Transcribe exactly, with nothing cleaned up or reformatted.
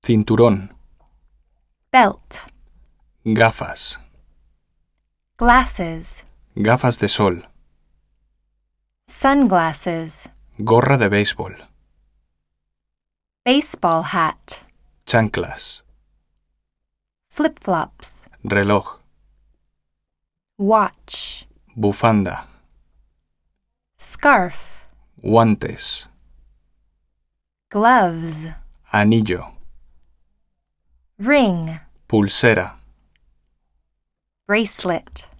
cinturón, belt, gafas, glasses, gafas de sol, sunglasses, gorra de béisbol, baseball hat, chanclas, flip-flops, reloj, watch, bufanda, scarf, guantes, gloves, anillo, ring, pulsera, bracelet.